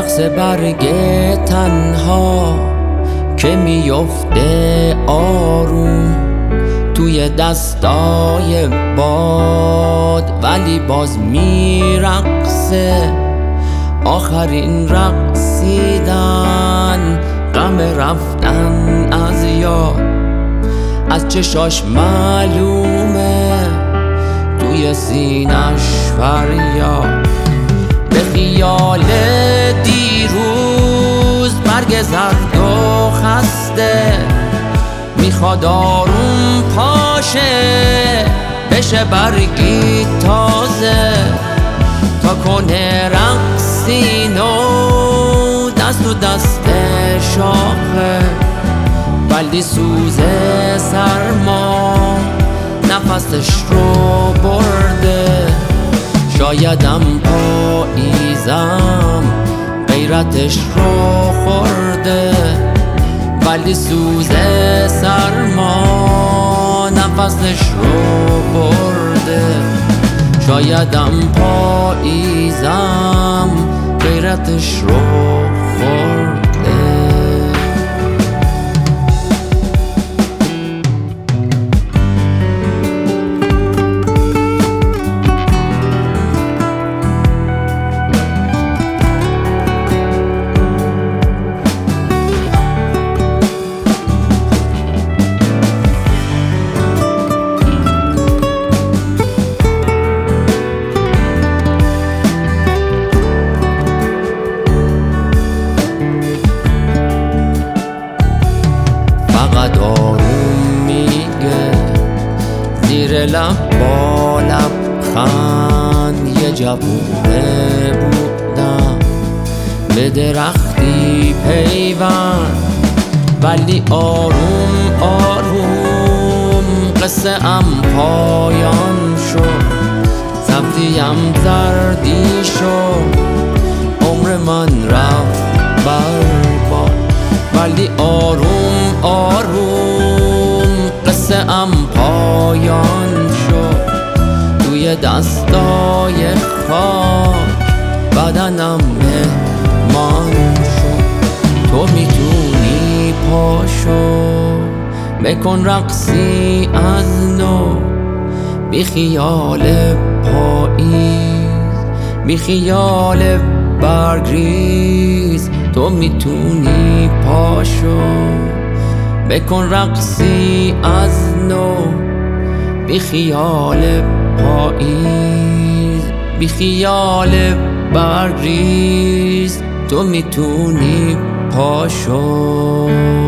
رقص برگ تنها که میفته آروم توی دستای باد، ولی باز میرقصه. آخرین رقصیدن، غم رفتن از یاد، از چشاش معلومه، توی سینش فریاد. به خیال دیروز برگ زرد و خسته، میخواد آروم پاشه بشه برگی تازه، تا کنه رقصینو دست و دست شاخه. ولی سوز سرما نفسش رو برده، شایدم پاییزم غیرتش رو خورده. ولی سوز سرما نفسش رو برده، شایدم پاییزم غیرتش رو خورده. فقط آروم میگه زیر لب با لبخند، یه جوونه بودم به درختی پیوند. ولی آروم آروم قصه ام پایان شد، سبزیم زردی شد، عمر من رفت برباد. ولی آروم آروم قصه ام پایان شد، توی دستای خاک بدنم مهمان شد. تو میتونی پاشو بکن رقصی از نو، بی خیال پاییز، بی خیال برگریز. تو میتونی پاشو بکن رقصی از نو، بی خیال پاییز، بی خیال برگریز. تو میتونی پاشو